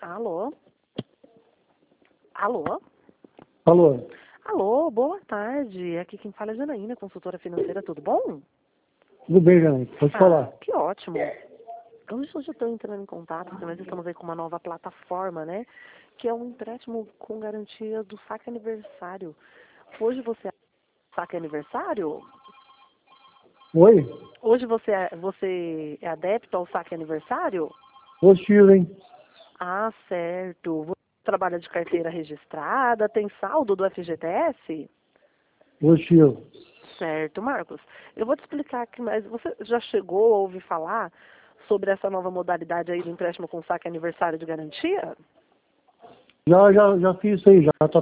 Alô? Alô? Alô? Alô, boa tarde. Aqui quem fala é Janaína, consultora financeira, tudo bom? Tudo bem, Janaína? Pode falar. Que ótimo. Hoje eu estou entrando em contato, porque nós estamos aí com uma nova plataforma, né? Que é um empréstimo com garantia do saque aniversário. Hoje você saque aniversário? Oi? Hoje você é adepto ao saque aniversário? Positivo, hein? Ah, certo. Você trabalha de carteira registrada, tem saldo do FGTS? Positivo. Certo, Marcos. Eu vou te explicar aqui, mas você já chegou a ouvir falar sobre essa nova modalidade aí do empréstimo com saque aniversário de garantia? Já fiz isso aí,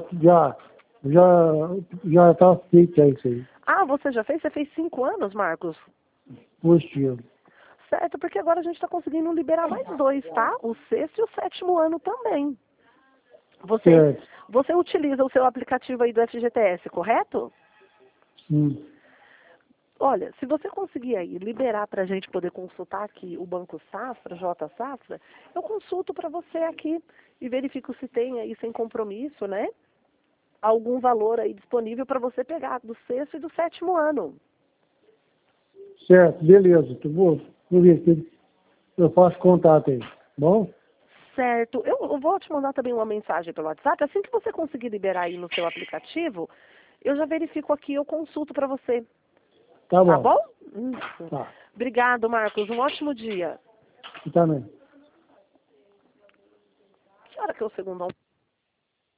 já tá feito isso aí. Ah, você já fez? Você fez 5 anos, Marcos? Positivo. Certo, porque agora a gente está conseguindo liberar mais 2, tá? O sexto e o sétimo ano também. Você, Certo. você utiliza o seu aplicativo aí do FGTS, correto? Sim. Olha, se você conseguir aí liberar para a gente poder consultar aqui o Banco Safra, J Safra, eu consulto para você aqui e verifico se tem aí sem compromisso, né? Algum valor aí disponível para você pegar do sexto e do sétimo ano. Certo, beleza. Vou ver se eu faço contato aí. Bom? Certo. Eu vou te mandar também uma mensagem pelo WhatsApp. Assim que você conseguir liberar aí no seu aplicativo, eu já verifico aqui, eu consulto para você. Tá Tá bom. bom? Isso. Tá. Obrigado, Marcos. Um ótimo dia. Você também. Que hora que é o segundo almoço?